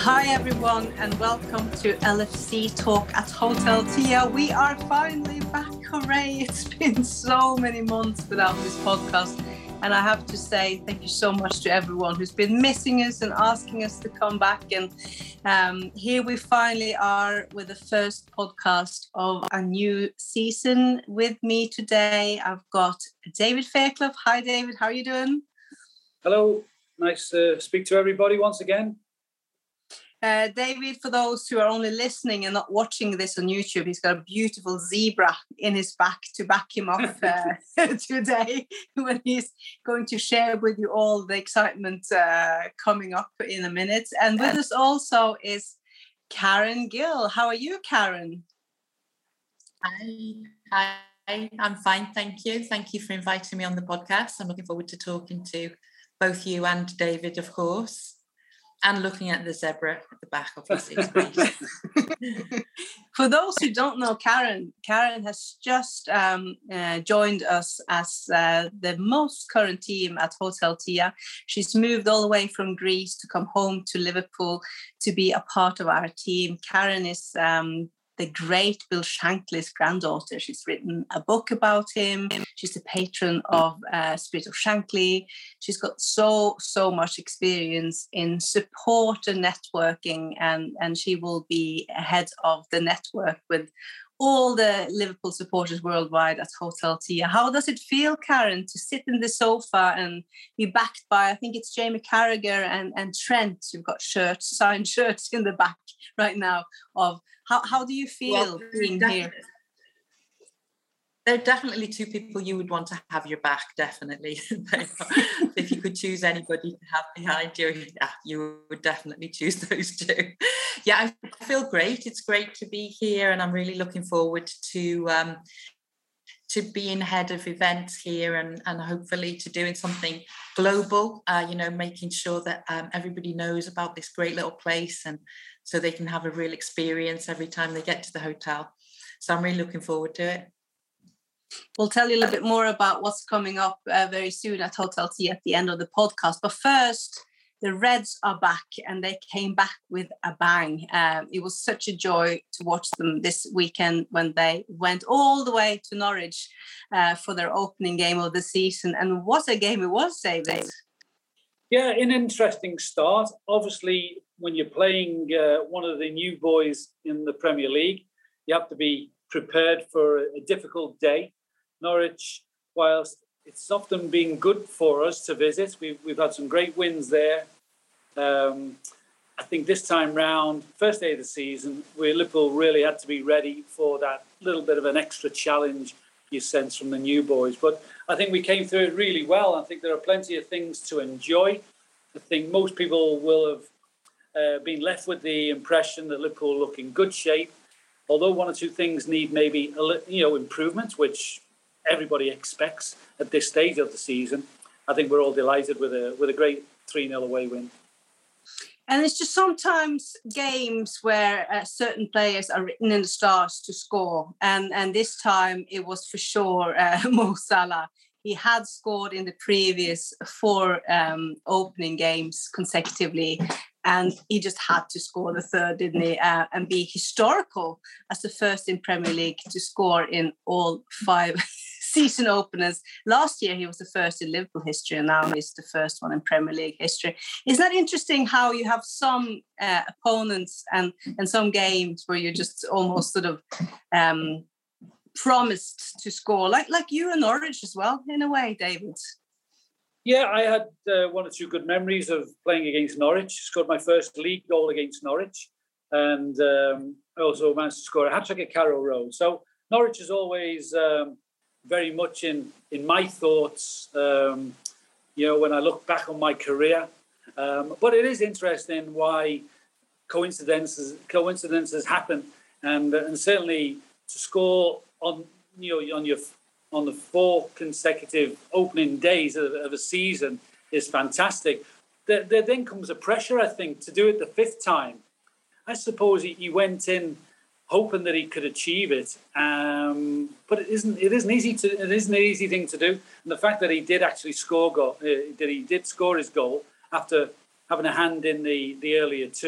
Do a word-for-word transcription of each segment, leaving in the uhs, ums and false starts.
Hi everyone and welcome to L F C Talk at Hotel Tia. We are finally back, hooray! It's been so many months without this podcast, and I have to say thank you so much to everyone who's been missing us and asking us to come back. And um, here we finally are with the first podcast of a new season. With me today I've got David Fairclough. Hi David, how are you doing? Hello, nice to speak to everybody once again. Uh, David, for those who are only listening and not watching this on YouTube, he's got a beautiful zebra in his back to back him up uh, today when he's going to share with you all the excitement uh, coming up in a minute. And with us also is Karen Gill. How are you, Karen? Hi. Hi, I'm fine, thank you. Thank you for inviting me on the podcast. I'm looking forward to talking to both you and David, of course. And looking at the zebra at the back, obviously, is great. For those who don't know Karen, Karen has just um, uh, joined us as uh, the most current team at Hotel Tia. She's moved all the way from Greece to come home to Liverpool to be a part of our team. Karen is um, the great Bill Shankly's granddaughter. She's written a book about him. She's the patron of uh, Spirit of Shankly. She's got so, so much experience in support and networking, and, and she will be head of the network with all the Liverpool supporters worldwide at Hotel Tia. How does it feel, Karen, to sit in the sofa and be backed by, I think it's Jamie Carragher and, and Trent, who've got shirts, signed shirts in the back right now of how, how do you feel well, being here? There are definitely two people you would want to have your back, definitely. If you could choose anybody to have behind you, yeah, you would definitely choose those two. Yeah, I feel great. It's great to be here, and I'm really looking forward to um, to being head of events here, and, and hopefully to doing something global, uh, you know, making sure that um, everybody knows about this great little place, and so they can have a real experience every time they get to the hotel. So I'm really looking forward to it. We'll tell you a little bit more about what's coming up uh, very soon at Hotel Tia at the end of the podcast. But first, the Reds are back, and they came back with a bang. Um, it was such a joy to watch them this weekend when they went all the way to Norwich uh, for their opening game of the season. And what a game it was, David. Yeah, an interesting start. Obviously, when you're playing uh, one of the new boys in the Premier League, you have to be prepared for a difficult day. Norwich, whilst it's often been good for us to visit, we've, we've had some great wins there. Um, I think this time round, first day of the season, where Liverpool really had to be ready for that little bit of an extra challenge you sense from the new boys. But I think we came through it really well. I think there are plenty of things to enjoy. I think most people will have uh, been left with the impression that Liverpool look in good shape, although one or two things need maybe a li- you know improvements, which everybody expects at this stage of the season. I think we're all delighted with a with a great three nil away win. And it's just sometimes games where uh, certain players are written in the stars to score. And, and this time it was for sure uh, Mo Salah. He had scored in the previous four um, opening games consecutively, and he just had to score the third, didn't he? Uh, and be historical as the first in Premier League to score in all five season openers. Last year, he was the first in Liverpool history, and now he's the first one in Premier League history. Isn't that interesting how you have some uh, opponents and, and some games where you're just almost sort of um, promised to score, like like you and Norwich as well, in a way, David? Yeah, I had uh, one or two good memories of playing against Norwich. Scored my first league goal against Norwich, and um, I also managed to score a hat-trick at Carrow Road. So Norwich is always um, very much in, in my thoughts, um, you know, when I look back on my career. Um, but it is interesting why coincidences coincidences happen, and and certainly to score on you know on your on the four consecutive opening days of, of a season is fantastic. There, there then comes a pressure, I think, to do it the fifth time. I suppose he, he went in hoping that he could achieve it, um, but it isn't. It isn't easy to. It isn't an easy thing to do. And the fact that he did actually score goal, uh, that he did score his goal after having a hand in the the earlier two,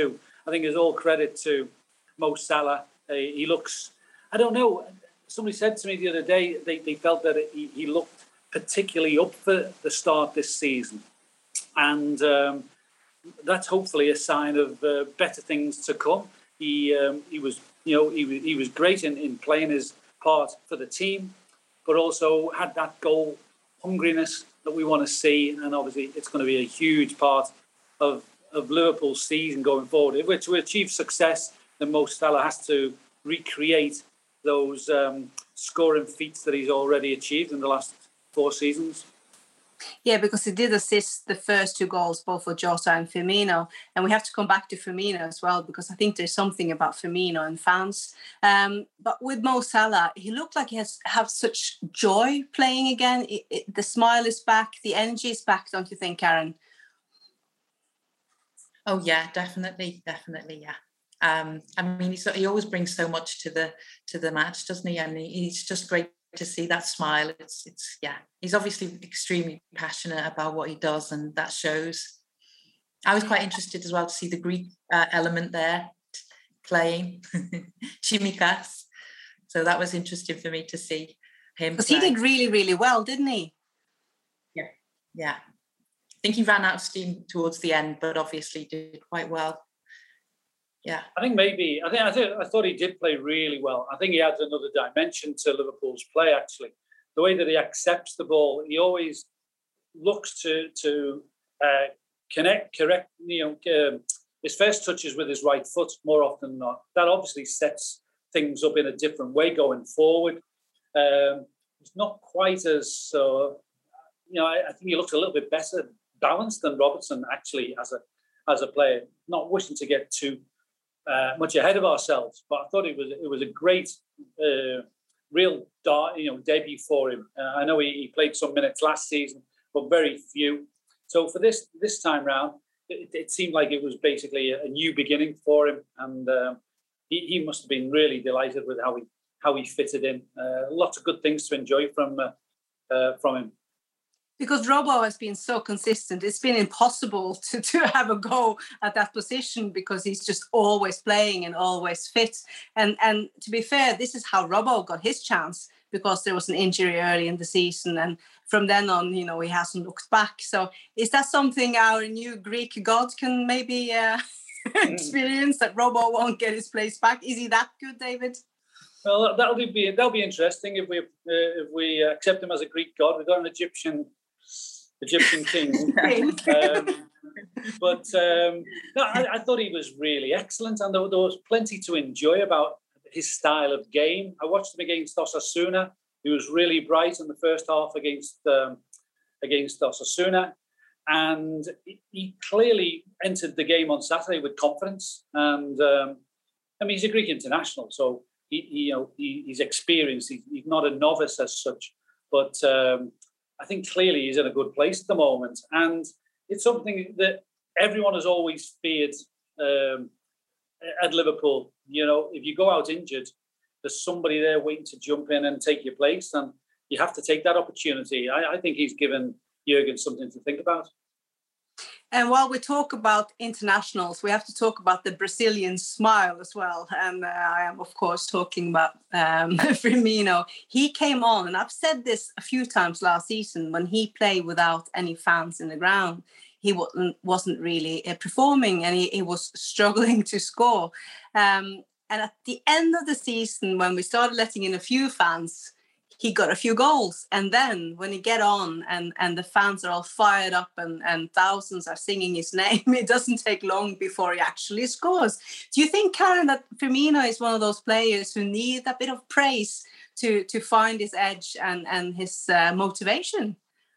I think is all credit to Mo Salah. Uh, he looks, I don't know, somebody said to me the other day, they, they felt that he, he looked particularly up for the start this season. And um, that's hopefully a sign of uh, better things to come. He um, he was, you know, he, he was great in, in playing his part for the team, but also had that goal hungriness that we want to see. And obviously it's going to be a huge part of, of Liverpool's season going forward. If we're to achieve success, then Mo Salah has to recreate those um, scoring feats that he's already achieved in the last four seasons. Yeah, because he did assist the first two goals, both for Jota and Firmino. And we have to come back to Firmino as well, because I think there's something about Firmino and fans. Um, but with Mo Salah, he looked like he has have such joy playing again. It, it, the smile is back, the energy is back, don't you think, Karen? Oh, yeah, definitely, definitely, yeah. Um, I mean, he's, he always brings so much to the to the match, doesn't he? And he, he's just great to see that smile. It's, it's yeah, he's obviously extremely passionate about what he does, and that shows. I was quite interested as well to see the Greek uh, element there playing, Tsimikas. So that was interesting for me to see him. Because he did really, really well, didn't he? Yeah, yeah. I think he ran out of steam towards the end, but obviously did quite well. Yeah, I think maybe I think I think I thought he did play really well. I think he adds another dimension to Liverpool's play. Actually, the way that he accepts the ball, he always looks to to uh, connect, correct. You know, um, his first touches with his right foot more often than not. That obviously sets things up in a different way going forward. Um, it's not quite as uh, you know. I, I think he looks a little bit better balanced than Robertson actually as a as a player. Not wishing to get too Uh, much ahead of ourselves, but I thought it was it was a great, uh, real you know debut for him. Uh, I know he, he played some minutes last season, but very few. So for this this time round, it, it seemed like it was basically a, a new beginning for him, and um, he, he must have been really delighted with how he how he fitted in. Uh, lots of good things to enjoy from uh, uh, from him. Because Robbo has been so consistent, it's been impossible to, to have a go at that position because he's just always playing and always fit. And and to be fair, this is how Robbo got his chance, because there was an injury early in the season. And from then on, you know, he hasn't looked back. So is that something our new Greek god can maybe uh, experience, that Robbo won't get his place back? Is he that good, David? Well, that'll be that'll be interesting if we uh, if we accept him as a Greek god. We've got an Egyptian Egyptian king. um, but um, no, I, I thought he was really excellent, and there, there was plenty to enjoy about his style of game. I watched him against Osasuna. He was really bright in the first half against um, against Osasuna, and he, he clearly entered the game on Saturday with confidence. And um, I mean, he's a Greek international, so he, he you know he, he's experienced. He, he's not a novice as such, but um, I think clearly he's in a good place at the moment. And it's something that everyone has always feared um, at Liverpool. You know, if you go out injured, there's somebody there waiting to jump in and take your place, and you have to take that opportunity. I, I think he's given Jurgen something to think about. And while we talk about internationals, we have to talk about the Brazilian smile as well. And uh, I am, of course, talking about um, Firmino. He came on, and I've said this a few times last season, when he played without any fans in the ground, he wasn't, wasn't really uh, performing, and he, he was struggling to score. Um, and at the end of the season, when we started letting in a few fans, he got a few goals. And then when he get on and, and the fans are all fired up and, and thousands are singing his name, it doesn't take long before he actually scores. Do you think, Karen, that Firmino is one of those players who need a bit of praise to, to find his edge and, and his uh, motivation?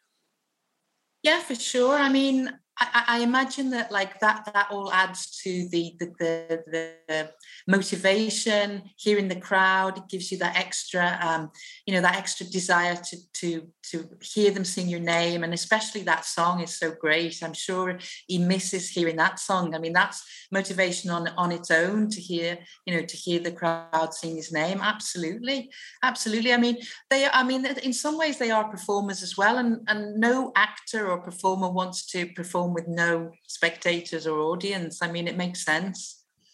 Yeah, for sure. I mean, I, I imagine that like that that all adds to the the, the the motivation. Hearing the crowd gives you that extra, um, you know, that extra desire to to to hear them sing your name, and especially that song is so great. I'm sure he misses hearing that song. I mean, that's motivation on on its own to hear, you know, to hear the crowd sing his name. Absolutely, absolutely. I mean, they. I mean, in some ways they are performers as well, and and no actor or performer wants to perform with no spectators or audience. I mean, it makes sense.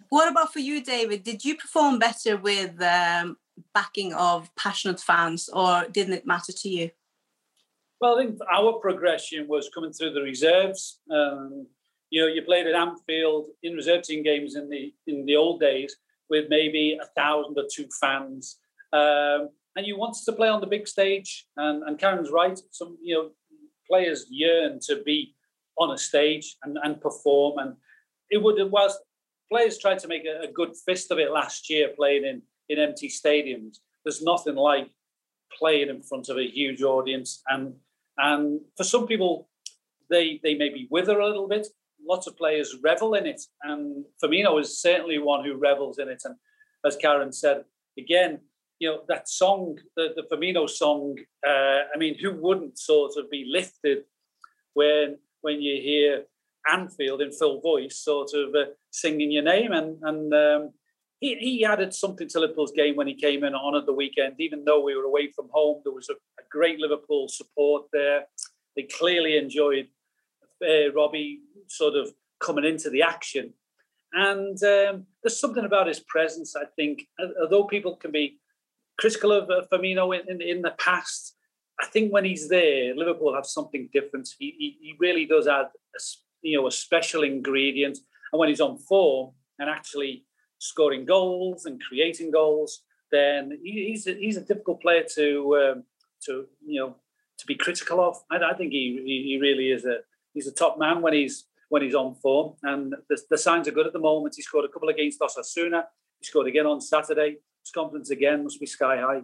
What about for you, David? Did you perform better with um, backing of passionate fans, or didn't it matter to you? Well, I think our progression was coming through the reserves. Um, you know, you played at Anfield in reserve team games in the in the old days with maybe a thousand or two fans, um, and you wanted to play on the big stage. And, and Karen's right. Some you know players yearn to be on a stage and, and perform. And it would whilst players tried to make a, a good fist of it last year, playing in in empty stadiums. There's nothing like playing in front of a huge audience, and and for some people, they they maybe wither a little bit. Lots of players revel in it, and Firmino is certainly one who revels in it. And as Karen said, again, you know that song, the, the Firmino song. Uh, I mean, who wouldn't sort of be lifted when when you hear Anfield in full voice, sort of uh, singing your name, and and. Um, He, he added something to Liverpool's game when he came in on at the weekend. Even though we were away from home, there was a, a great Liverpool support there. They clearly enjoyed uh, Robbie sort of coming into the action. And um, there's something about his presence, I think. Although people can be critical of uh, Firmino in, in, in the past, I think when he's there, Liverpool have something different. He, he, he really does add a, you know, a special ingredient. And when he's on form and actually scoring goals and creating goals, then he's a, he's a difficult player to um, to you know to be critical of. I, I think he he really is a he's a top man when he's when he's on form, and the, the signs are good at the moment. He scored a couple against Osasuna. He scored again on Saturday. His confidence again must be sky high.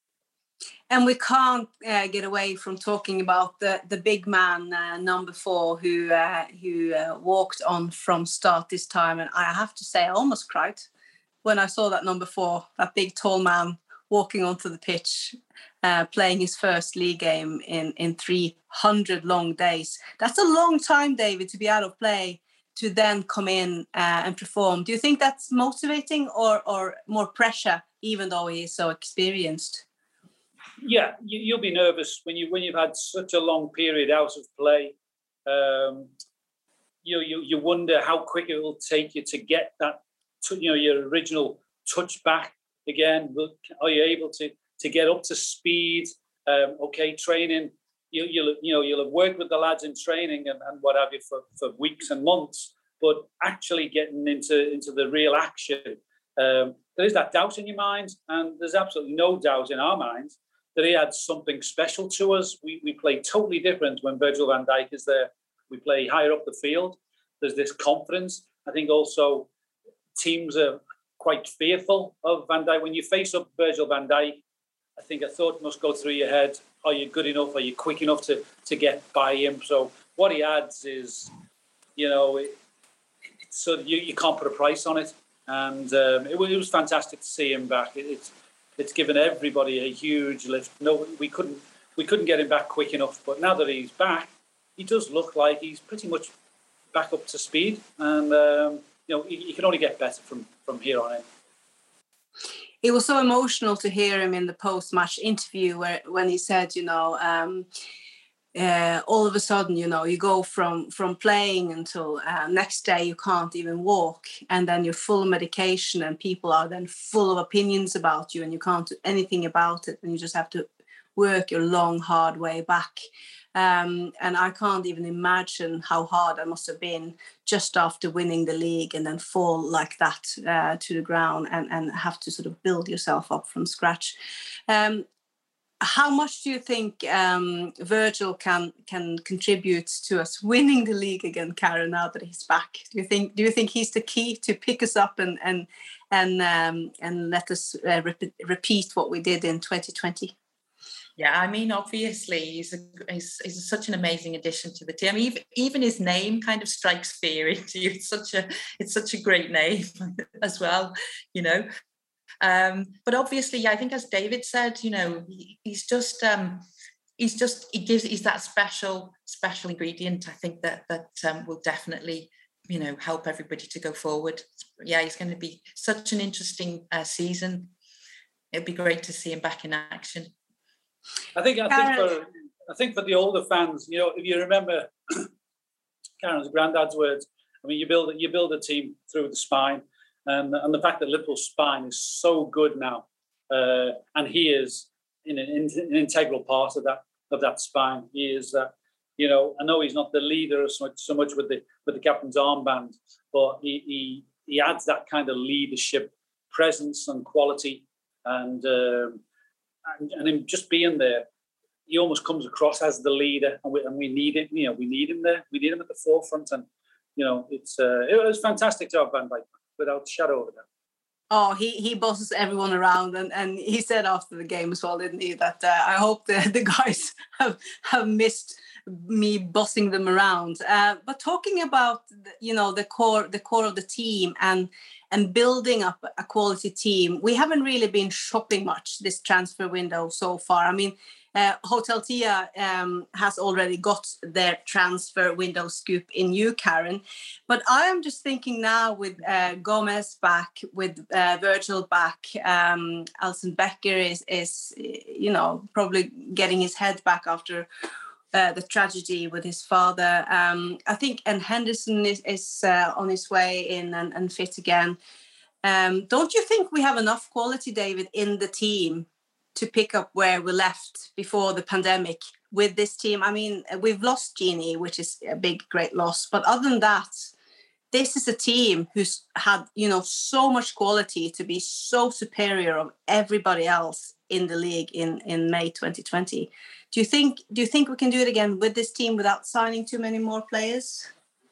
And we can't uh, get away from talking about the, the big man, uh, number four, who uh, who uh, walked on from start this time. And I have to say, I almost cried when I saw that number four, that big, tall man walking onto the pitch, uh, playing his first league game in, in three hundred long days. That's a long time, David, to be out of play, to then come in uh, and perform. Do you think that's motivating or, or more pressure, even though he is so experienced? Yeah, you, you'll be nervous when you when you've had such a long period out of play. Um, you know, you you wonder how quick it will take you to get that, to, you know, your original touch back again. Are you able to to get up to speed? Um, okay, training. You you'll you know you'll have worked with the lads in training and, and what have you for, for weeks and months, but actually getting into into the real action, um, there is that doubt in your mind, and there's absolutely no doubt in our minds that he had something special to us. We we play totally different when Virgil van Dijk is there. We play higher up the field. There's this confidence. I think also teams are quite fearful of Van Dijk. When you face up Virgil van Dijk, I think a thought must go through your head. Are you good enough? Are you quick enough to, to get by him? So what he adds is, you know, it, it's so you, you can't put a price on it. And um, it, it was fantastic to see him back. It, it's It's given everybody a huge lift. No, we couldn't we couldn't get him back quick enough. But now that he's back, he does look like he's pretty much back up to speed. And um, you know, he, he can only get better from, from here on in. It was so emotional to hear him in the post-match interview where when he said, you know, um, uh, all of a sudden, you know, you go from from playing until uh, next day you can't even walk, and then you're full of medication and people are then full of opinions about you and you can't do anything about it and you just have to work your long, hard way back. Um, and I can't even imagine how hard it must have been just after winning the league and then fall like that uh, to the ground and, and have to sort of build yourself up from scratch. Um, How much do you think um, Virgil can can contribute to us winning the league again, Karen? Now that he's back, do you think do you think he's the key to pick us up and and and um, and let us uh, rep- repeat what we did in twenty twenty? Yeah, I mean, obviously he's a, he's, he's such an amazing addition to the team. Even even his name kind of strikes fear into you. It's such a it's such a great name as well, you know. Um, but obviously, I think as David said, you know, he, he's just um, he's just he gives he's that special special ingredient. I think that that um, will definitely, you know, help everybody to go forward. Yeah, he's going to be such an interesting uh, season. It'd be great to see him back in action. I think I think for I think for the older fans, you know, if you remember Karen's granddad's words, I mean, you build you build a team through the spine. And, and the fact that Liverpool's spine is so good now, uh, and he is in an, in an integral part of that of that spine. He is that, uh, you know, I know he's not the leader so much, so much with the with the captain's armband, but he, he he adds that kind of leadership, presence, and quality, and um, and, and him just being there, he almost comes across as the leader, and we, and we need it. You know, we need him there. We need him at the forefront, and you know, it's uh, it was fantastic to have Van Dijk, without a shadow of a doubt. Oh, he, he bosses everyone around, and, and he said after the game as well, didn't he, that uh, I hope the, the guys have, have missed me bossing them around. Uh, but talking about, you know, the core the core of the team and and building up a quality team, we haven't really been shopping much this transfer window so far. I mean, uh, Hotel Tia um, has already got their transfer window scoop in you, Karen. But I am just thinking now with uh, Gomez back, with uh, Virgil back, um, Alisson Becker is, is, you know, probably getting his head back after uh, the tragedy with his father. Um, I think, and Henderson is, is uh, on his way in and, and fit again. Um, don't you think we have enough quality, David, in the team to pick up where we left before the pandemic with this team? I mean, we've lost Gini, which is a big, great loss. But other than that, this is a team who's had, you know, so much quality to be so superior of everybody else in the league in, in May twenty twenty. Do you think do you think we can do it again with this team without signing too many more players?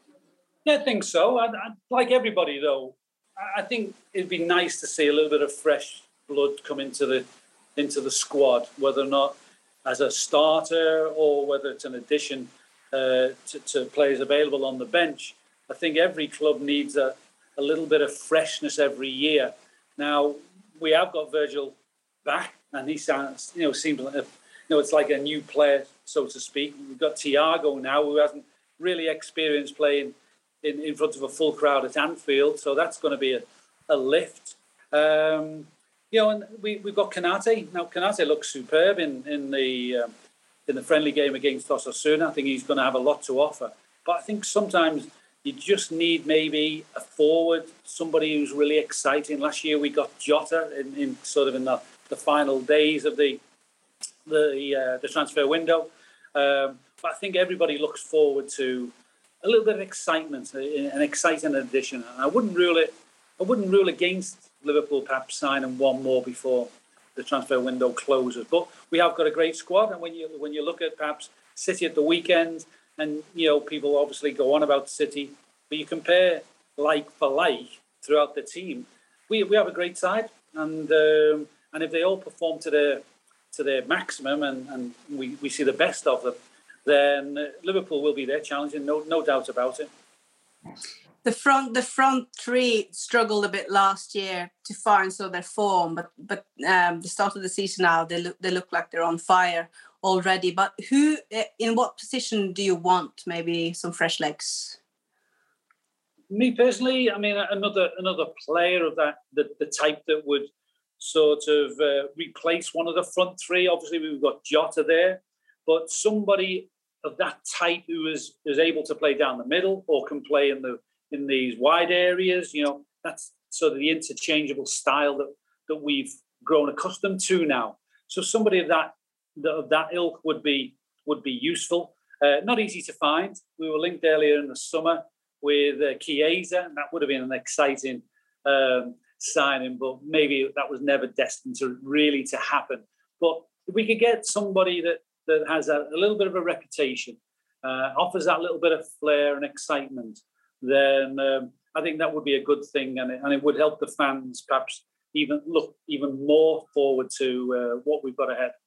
Yeah, I think so. I, I, like everybody, though, I think it'd be nice to see a little bit of fresh blood come into the into the squad, whether or not as a starter or whether it's an addition uh, to, to players available on the bench. I think every club needs a, a little bit of freshness every year. Now, we have got Virgil back, and he sounds, you know, seems like, a, you know, it's like a new player, so to speak. We've got Thiago now, who hasn't really experienced playing in, in front of a full crowd at Anfield, so that's going to be a, a lift. Um, You know, and we, we've got Konate. Now, Konate looks superb in, in the um, in the friendly game against Osasuna. I think he's going to have a lot to offer. But I think sometimes you just need maybe a forward, somebody who's really exciting. Last year we got Jota in, in sort of in the, the final days of the the uh, the transfer window. Um, but I think everybody looks forward to a little bit of excitement, an exciting addition. And I wouldn't rule it. I wouldn't rule against Liverpool perhaps signing one more before the transfer window closes. But we have got a great squad, and when you when you look at perhaps City at the weekend, and you know people obviously go on about City, but you compare like for like throughout the team, we we have a great side, and um, and if they all perform to their to their maximum, and, and we, we see the best of them, then Liverpool will be there challenging, no no doubt about it. The front, the front three struggled a bit last year to find so their form, but but um, the start of the season now they look they look like they're on fire already. But who, in what position do you want maybe some fresh legs? Me personally, I mean another another player of that the, the type that would sort of uh, replace one of the front three. Obviously, we've got Jota there, but somebody of that type who is is able to play down the middle or can play in the in these wide areas, you know, that's sort of the interchangeable style that, that we've grown accustomed to now. So somebody of that of that ilk would be would be useful. Uh, not easy to find. We were linked earlier in the summer with uh, Chiesa, and that would have been an exciting um, signing, but maybe that was never destined to really to happen. But if we could get somebody that that has a, a little bit of a reputation, uh, offers that little bit of flair and excitement, then um, I think that would be a good thing, and it, and it would help the fans perhaps even look even more forward to uh, what we've got ahead.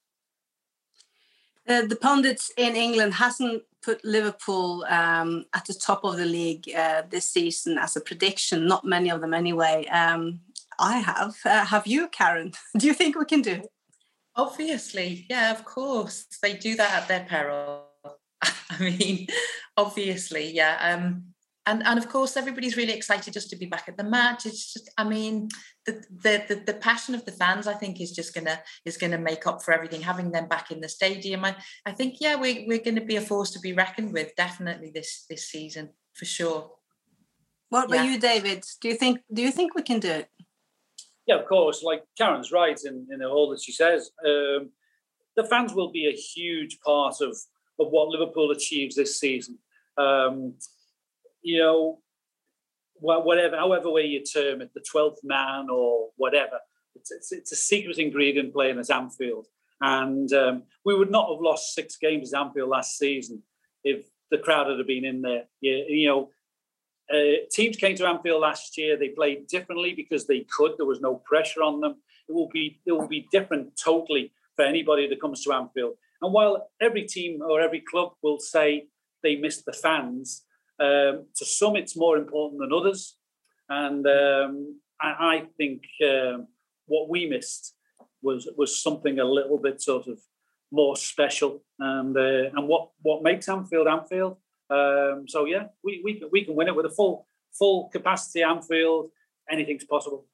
Uh, the pundits in England hasn't put Liverpool um, at the top of the league uh, this season as a prediction. Not many of them anyway. Um, I have. Uh, have you, Karen? Do you think we can do it? Obviously, yeah, of course. They do that at their peril. I mean, obviously, yeah. Um, And and of course, everybody's really excited just to be back at the match. It's just, I mean, the the the, the passion of the fans, I think, is just gonna is gonna make up for everything. Having them back in the stadium, I, I think, yeah, we we're going to be a force to be reckoned with, definitely this this season for sure. What about Yeah. you, David? Do you think do you think we can do it? Yeah, of course. Like Karen's right in, in all that she says. Um, the fans will be a huge part of, of what Liverpool achieves this season. Um, you know, whatever, however way you term it, the twelfth man or whatever, it's, it's, it's a secret ingredient playing at Anfield. And um, we would not have lost six games at Anfield last season if the crowd had been in there. You, you know, uh, teams came to Anfield last year. They played differently because they could. There was no pressure on them. It will be it will be different totally for anybody that comes to Anfield. And while every team or every club will say they miss the fans, um, to some it's more important than others. And um, I, I think um, what we missed was was something a little bit sort of more special, and uh, and what what makes Anfield Anfield. Um, so yeah, we we can, we can win it with a full full capacity Anfield. Anything's possible.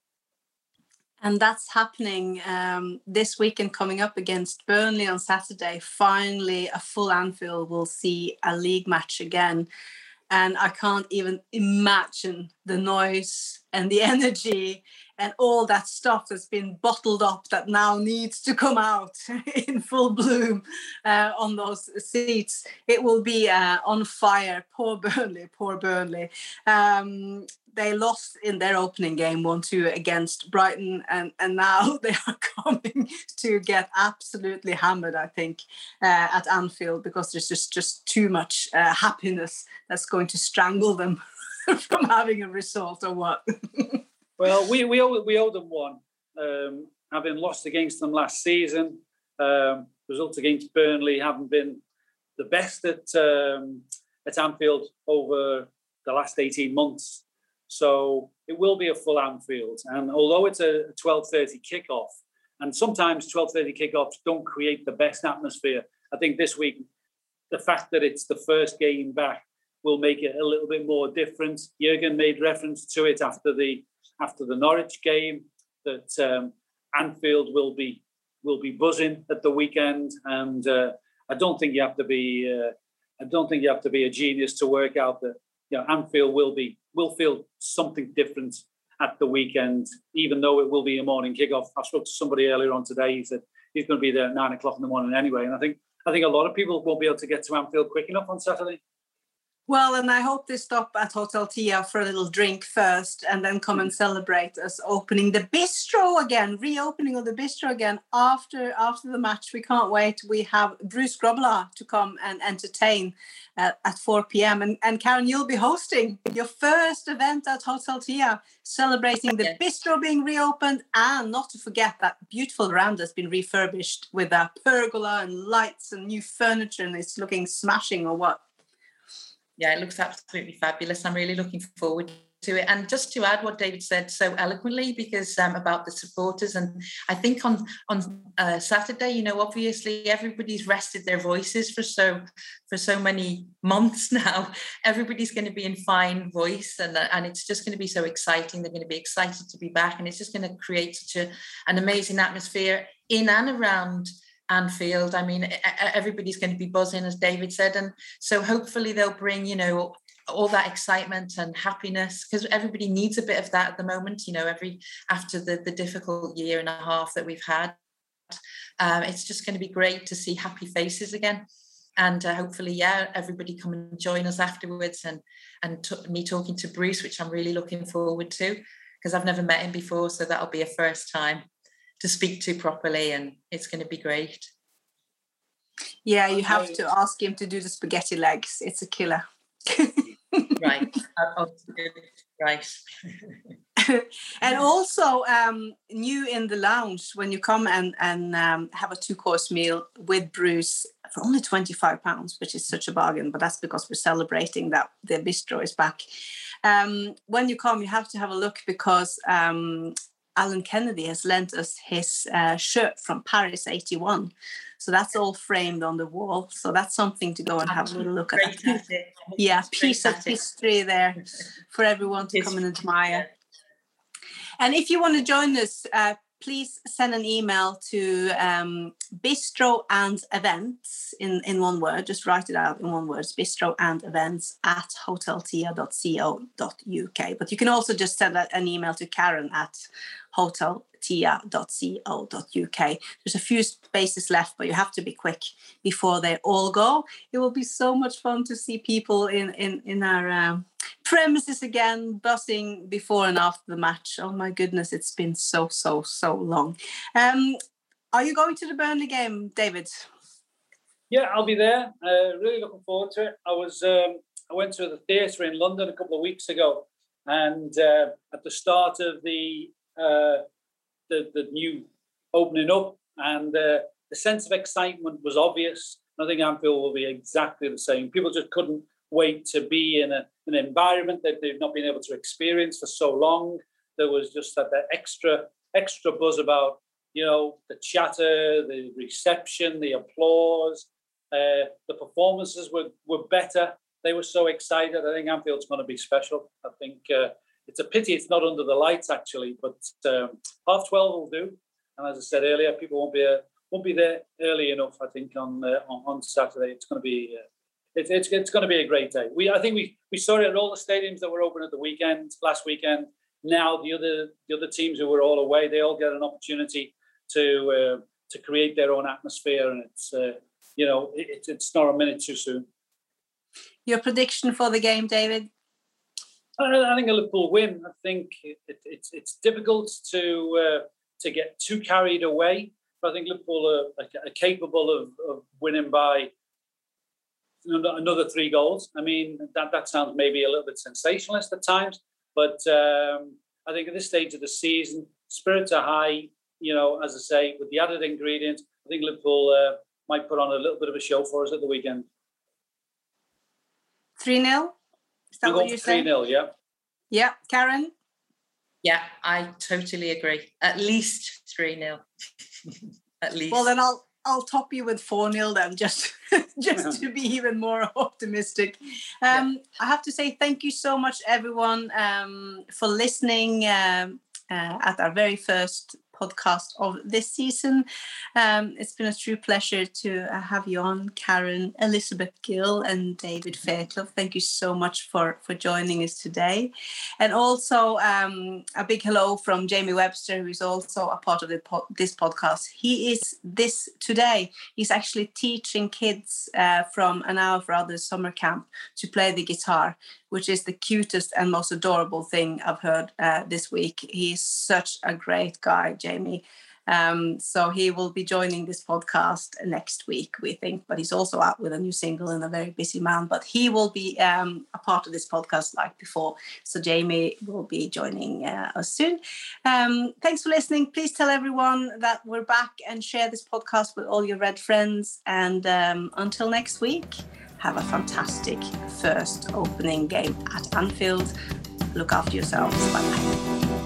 And that's happening um, this weekend, coming up against Burnley on Saturday. Finally, a full Anfield will see a league match again. And I can't even imagine the noise and the energy and all that stuff that's been bottled up that now needs to come out in full bloom uh, on those seats. It will be uh, on fire. Poor Burnley, poor Burnley. Um, they lost in their opening game one two against Brighton, and, and now they are coming to get absolutely hammered, I think, uh, at Anfield, because there's just, just too much uh, happiness that's going to strangle them from having a result or what. Well, we we owe, we owe them one. Um, having lost against them last season, um, results against Burnley haven't been the best at um, at Anfield over the last eighteen months. So it will be a full Anfield. And although it's a twelve thirty kickoff, and sometimes twelve thirty kickoffs don't create the best atmosphere, I think this week, the fact that it's the first game back will make it a little bit more different. Jurgen made reference to it after the after the Norwich game, that um, Anfield will be will be buzzing at the weekend. And uh, I don't think you have to be uh, I don't think you have to be a genius to work out that, you know, Anfield will be will feel something different at the weekend, even though it will be a morning kickoff. I spoke to somebody earlier on today. He said he's going to be there at nine o'clock in the morning anyway. And I think I think a lot of people won't be able to get to Anfield quick enough on Saturday. Well, and I hope they stop at Hotel Tia for a little drink first and then come and celebrate us opening the bistro again, reopening of the bistro again after after the match. We can't wait. We have Bruce Grobbelaar to come and entertain uh, at four p.m. And, and Karen, you'll be hosting your first event at Hotel Tia, celebrating the bistro being reopened, and not to forget that beautiful veranda has been refurbished with a pergola and lights and new furniture, and it's looking smashing, or what? Yeah, it looks absolutely fabulous. I'm really looking forward to it. And just to add what David said so eloquently, because um, about the supporters, and I think on on uh, Saturday, you know, obviously everybody's rested their voices for so for so many months now. Everybody's going to be in fine voice, and and it's just going to be so exciting. They're going to be excited to be back, and it's just going to create such a, an amazing atmosphere in and around Anfield. I mean, everybody's going to be buzzing, as David said, and so hopefully they'll bring, you know, all that excitement and happiness, because everybody needs a bit of that at the moment, you know, every after the the difficult year and a half that we've had. Um, it's just going to be great to see happy faces again, and uh, hopefully, yeah, everybody come and join us afterwards, and and t- me talking to Bruce, which I'm really looking forward to, because I've never met him before, so that'll be a first time to speak to properly, and it's going to be great. Yeah, you have to ask him to do the spaghetti legs. It's a killer. Right. Oh, right. And also um, new in the lounge, when you come and, and um, have a two-course meal with Bruce for only twenty-five pounds, which is such a bargain, but that's because we're celebrating that the bistro is back. Um, when you come, you have to have a look, because um, Alan Kennedy has lent us his uh, shirt from Paris eighty-one. So that's all framed on the wall. So that's something to go and have a little look at. That. Yeah, piece of history there for everyone to come and admire. And if you want to join us, uh, please send an email to um, bistro and events in, in one word. Just write it out in one word. Bistro and events at hoteltia dot co dot uk. But you can also just send an email to Karen at hoteltia dot co dot uk. There's a few spaces left, but you have to be quick before they all go. It will be so much fun to see people in, in, in our um, premises again, buzzing before and after the match. Oh my goodness, it's been so, so, so long. Um, are you going to the Burnley game, David? Yeah, I'll be there. Uh, really looking forward to it. I was um, I went to the theatre in London a couple of weeks ago, and uh, at the start of the uh, the, the new opening up, and uh, the sense of excitement was obvious. I think Anfield will be exactly the same. People just couldn't wait to be in a, an environment that they've not been able to experience for so long. There was just that, that extra extra buzz about, you know, the chatter, the reception, the applause. Uh, the performances were, were better. They were so excited. I think Anfield's going to be special. I think uh, it's a pity it's not under the lights, actually, but um, half twelve will do. And as I said earlier, people won't be uh, won't be there early enough, I think, on uh, on, on Saturday. It's going to be uh, it, it's it's going to be a great day. We I think we we saw it at all the stadiums that were open at the weekend last weekend. Now the other the other teams who were all away, they all get an opportunity to uh, to create their own atmosphere, and it's uh, you know it, it's not a minute too soon. Your prediction for the game, David? I, I think a Liverpool win. I think it, it, it's it's difficult to uh, to get too carried away, but I think Liverpool are, are, are capable of, of winning by another three goals. I mean, that that sounds maybe a little bit sensationalist at times, but um, I think at this stage of the season, spirits are high. You know, as I say, with the added ingredients, I think Liverpool uh, might put on a little bit of a show for us at the weekend. three nil? Is that what you're saying? three nil, yeah. Yeah. Karen? Yeah, I totally agree. At least three nil. At least. Well, then I'll I'll top you with four nil then, just, just to be even more optimistic. Um, yeah. I have to say thank you so much, everyone, um, for listening um, uh, at our very first podcast of this season. Um, it's been a true pleasure to have you on, Karen, Elizabeth Gill and David Fairclough. Thank you so much for, for joining us today. And also um, a big hello from Jamie Webster, who is also a part of the po- this podcast. He is this today. He's actually teaching kids uh, from An Hour for Others summer camp to play the guitar, which is the cutest and most adorable thing I've heard uh, this week. He's such a great guy, Jamie. Um, so he will be joining this podcast next week, we think, but he's also out with a new single and a very busy man, but he will be um, a part of this podcast like before. So Jamie will be joining uh, us soon. Um, thanks for listening. Please tell everyone that we're back and share this podcast with all your Red friends. And um, until next week, have a fantastic first opening game at Anfield. Look after yourselves. Bye-bye.